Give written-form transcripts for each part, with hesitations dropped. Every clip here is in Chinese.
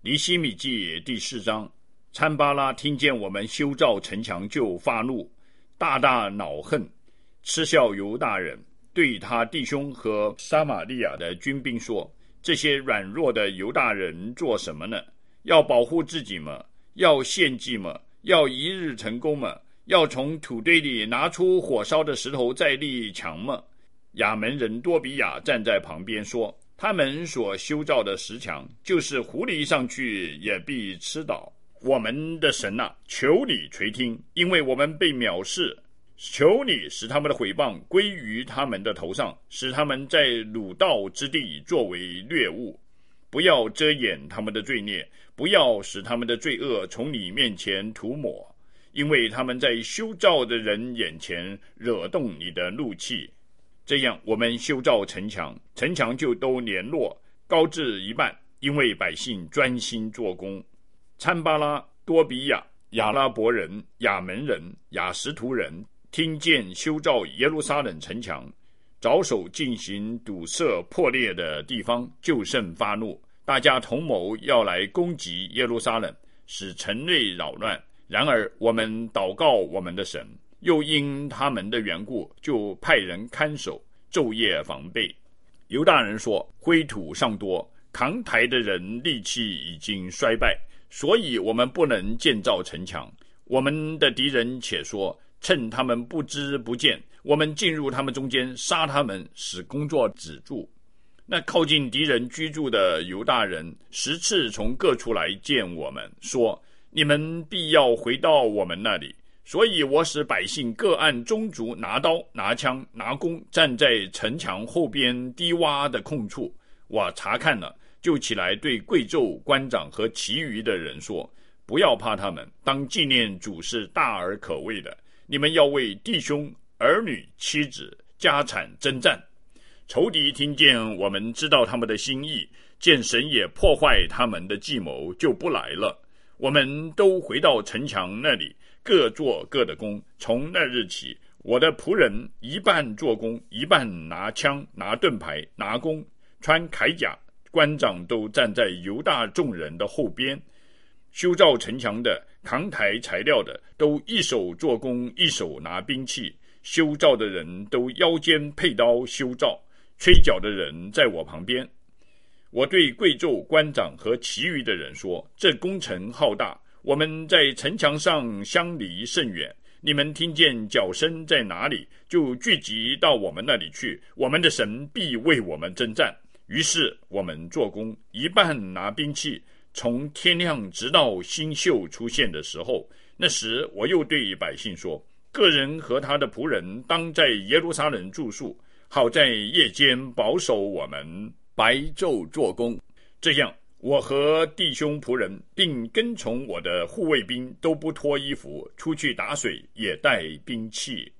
尼希米记第4章，参巴拉听见我们修造城墙就发怒，大大恼恨，嗤笑犹大人，对他弟兄和撒玛利亚的军兵说：这些软弱的犹大人做什么呢？要保护自己吗？要献祭吗？要一日成功吗？要从土堆里拿出火烧的石头再立墙吗？亚门人多比亚站在旁边说：他们所修造的石墙，就是狐狸上去也必吃倒。我们的神啊，求你垂听，因为我们被藐视，求你使他们的毁谤归于他们的头上，使他们在鲁道之地作为掠物。不要遮掩他们的罪孽，不要使他们的罪恶从你面前涂抹，因为他们在修造的人眼前惹动你的怒气。这样我们修造城墙，城墙就都联络，高至一半，因为百姓专心做工。参巴拉、多比亚、亚拉伯人、亚门人、亚实图人听见修造耶路撒冷城墙，着手进行堵塞破裂的地方，就甚发怒，大家同谋要来攻击耶路撒冷，使城内扰乱。然而我们祷告我们的神，又因他们的缘故，就派人看守，昼夜防备。犹大人说：灰土尚多，扛抬的人力气已经衰败，所以我们不能建造城墙。我们的敌人且说：趁他们不知不见，我们进入他们中间，杀他们，使工作止住。那靠近敌人居住的犹大人10次从各处来见我们，说：你们必要回到我们那里。所以我使百姓各按宗族拿刀拿枪拿弓，站在城墙后边低洼的空处。我查看了，就起来对贵胄、官长和其余的人说：不要怕他们，当纪念主是大而可畏的。你们要为弟兄、儿女、妻子、家产征战。仇敌听见我们知道他们的心意，见神也破坏他们的计谋，就不来了。我们都回到城墙那里，各做各的工。从那日起，我的仆人一半做工，一半拿枪拿盾牌拿弓，穿铠甲，官长都站在犹大众人的后边。修造城墙的、扛抬材料的，都一手做工，一手拿兵器。修造的人都腰间佩刀修造，吹角的人在我旁边。我对贵胄、官长和其余的人说：这工程浩大，我们在城墙上相离甚远，你们听见脚声在哪里，就聚集到我们那里去，我们的神必为我们征战。于是我们做工，一半拿兵器，从天亮直到星宿出现的时候。那时我又对百姓说：个人和他的仆人当在耶路撒冷住宿，好在夜间保守我们，白昼做工。这样我和弟兄仆人并跟从我的护卫兵都不脱衣服，出去打水也带兵器。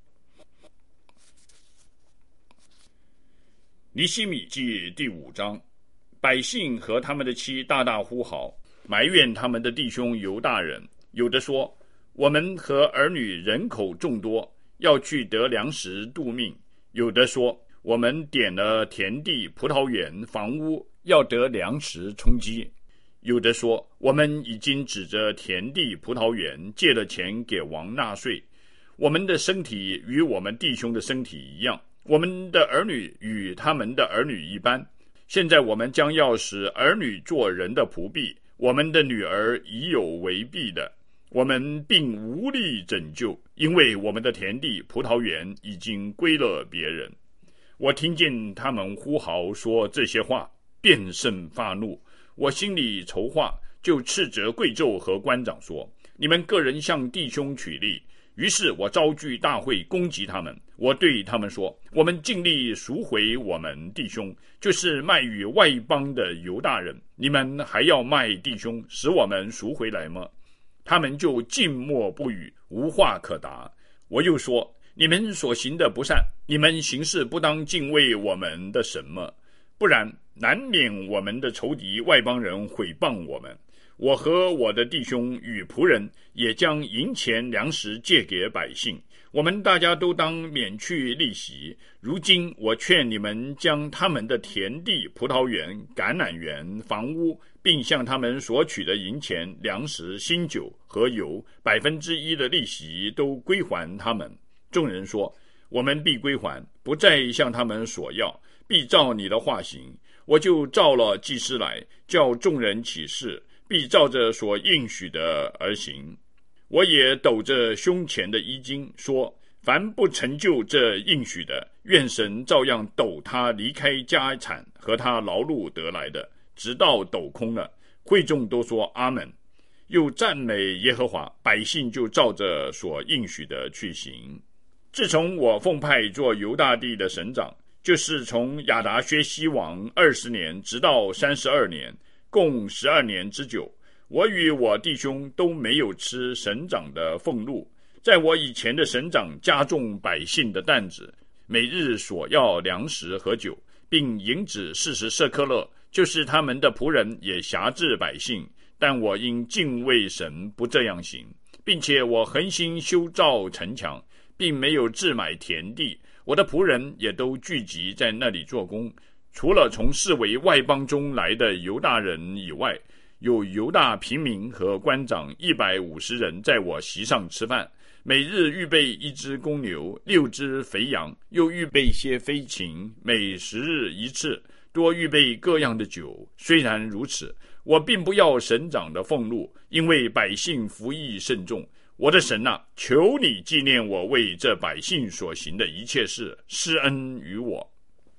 尼希米记第5章，百姓和他们的妻大大呼号，埋怨他们的弟兄犹大人。有的说：我们和儿女人口众多，要去得粮食度命。有的说：我们点了田地、葡萄园、房屋，要得粮食充饥。有的说：我们已经指着田地、葡萄园借了钱给王纳税。我们的身体与我们弟兄的身体一样，我们的儿女与他们的儿女一般。现在我们将要使儿女做人的仆婢，我们的女儿已有为婢的。我们并无力拯救，因为我们的田地、葡萄园已经归了别人。我听见他们呼号说这些话，便甚发怒。我心里筹划，就斥责贵胄和官长说：你们个人向弟兄取利。于是我召聚大会攻击他们。我对他们说：我们尽力赎回我们弟兄，就是卖与外邦的犹大人。你们还要卖弟兄，使我们赎回来吗？他们就静默不语，无话可答。我又说：你们所行的不善，你们行事不当敬畏我们的神吗？不然难免我们的仇敌外邦人毁谤我们。我和我的弟兄与仆人也将银钱粮食借给百姓， 我们大家都当免去利息。如今我劝你们将他们的田地、葡萄园、橄榄园、房屋，并向他们索取的银钱、粮食、新酒和油1%的利息都归还他们。众人说：我们必归还，不再向他们索要，必照你的话行。我就召了祭司来，叫众人起誓，必照着所应许的而行。我也抖着胸前的衣襟，说：凡不成就这应许的，愿神照样抖他离开家产和他劳碌得来的，直到抖空了。会众都说阿们，又赞美耶和华，百姓就照着所应许的去行。自从我奉派做犹大地的省长，就是从亚达薛西王20年直到32年，共12年之久，我与我弟兄都没有吃省长的俸禄。在我以前的省长加重百姓的担子，每日所要粮食和酒，并银子40舍客勒，就是他们的仆人也辖制百姓。但我因敬畏神不这样行，并且我恒心修造城墙，并没有置买田地。我的仆人也都聚集在那里做工，除了从视为外邦中来的犹大人以外，有犹大平民和官长150人在我席上吃饭，每日预备1只公牛，6只肥羊，又预备些飞禽，每10日1次，多预备各样的酒。虽然如此，我并不要省长的俸禄，因为百姓服役甚重。我的神啊，求你纪念我为这百姓所行的一切事，施恩于我。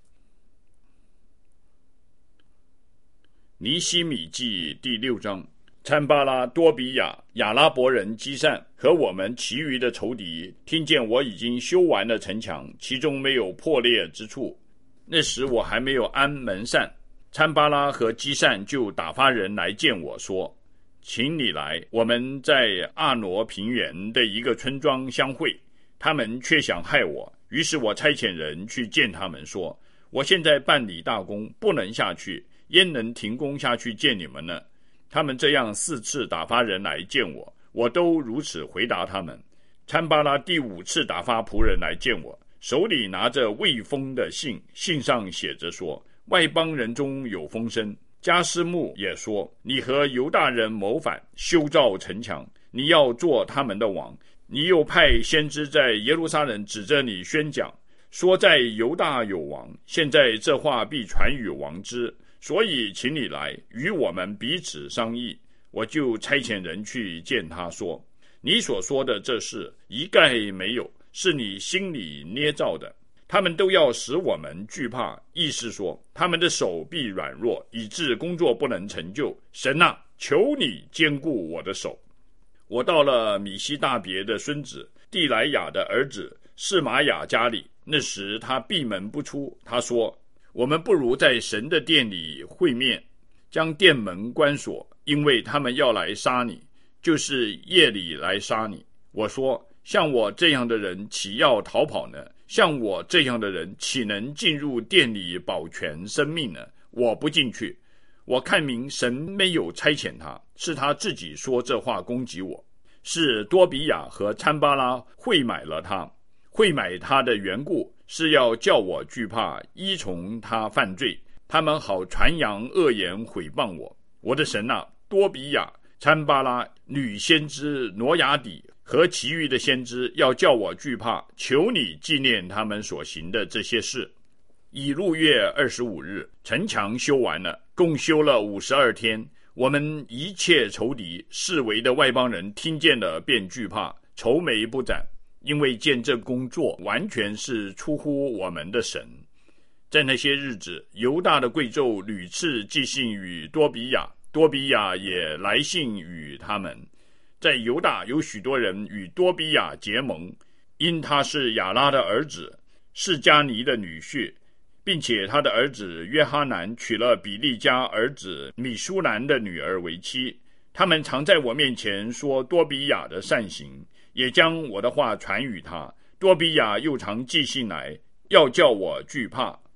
尼希米记第6章。参巴拉、多比亚、亚拉伯人基散和我们其余的仇敌，听见我已经修完了城墙，其中没有破裂之处。那时我还没有安门扇，参巴拉和基散就打发人来见我说：请你来，我们在阿挪平原的一个村庄相会。他们却想害我，于是我差遣人去见他们，说：我现在办理大工，不能下去，焉能停工下去见你们呢？他们这样4次打发人来见我，我都如此回答他们。参巴拉第5次打发仆人来见我，手里拿着未封的信，信上写着说：外邦人中有风声。加斯木也说：你和犹大人谋反，修造城墙，你要做他们的王。你又派先知在耶路撒冷指着你宣讲，说在犹大有王，现在这话必传与王之，所以请你来与我们彼此商议。我就差遣人去见他，说：你所说的这事一概没有，是你心里捏造的。他们都要使我们惧怕，意思说他们的手必软弱，以致工作不能成就。神啊，求你坚固我的手。我到了米西大别的孙子蒂莱雅的儿子示玛雅家里，那时他闭门不出。他说：我们不如在神的殿里会面，将殿门关锁，因为他们要来杀你，就是夜里来杀你。我说：像我这样的人岂要逃跑呢？像我这样的人岂能进入殿里保全生命呢？我不进去。我看明神没有差遣他，是他自己说这话攻击我。是多比亚和参巴拉会买了他，会买他的缘故，是要叫我惧怕，依从他犯罪，他们好传扬恶言毁谤我。我的神啊，多比亚、参巴拉、女先知挪亚底和其余的先知要叫我惧怕，求你纪念他们所行的这些事。以入月25日，城墙修完了，共修了52天。我们一切仇敌四围的外邦人听见了便惧怕，愁眉不展，因为见这工作完全是出乎我们的神。在那些日子，犹大的贵胄屡次寄信与多比亚，多比亚也来信与他们。在犹大有许多人与多比亚结盟，因他是亚拉的儿子，是迦尼的女婿，并且他的儿子约哈南娶了比利家儿子米舒兰的女儿为妻。他们常在我面前说多比亚的善行，也将我的话传与他。多比亚又常寄信来，要叫我惧怕。